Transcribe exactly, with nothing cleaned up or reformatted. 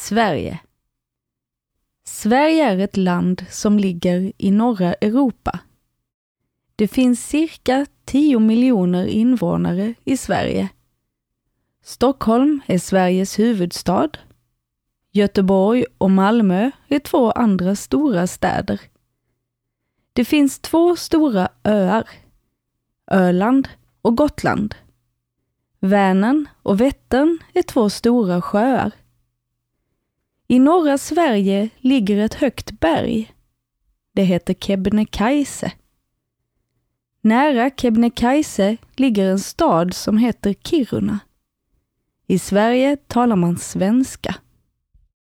Sverige. Sverige är ett land som ligger i norra Europa. Det finns cirka tio miljoner invånare i Sverige. Stockholm är Sveriges huvudstad. Göteborg och Malmö är två andra stora städer. Det finns två stora öar, Öland och Gotland. Vänern och Vättern är två stora sjöar. I norra Sverige ligger ett högt berg. Det heter Kebnekaise. Nära Kebnekaise ligger en stad som heter Kiruna. I Sverige talar man svenska.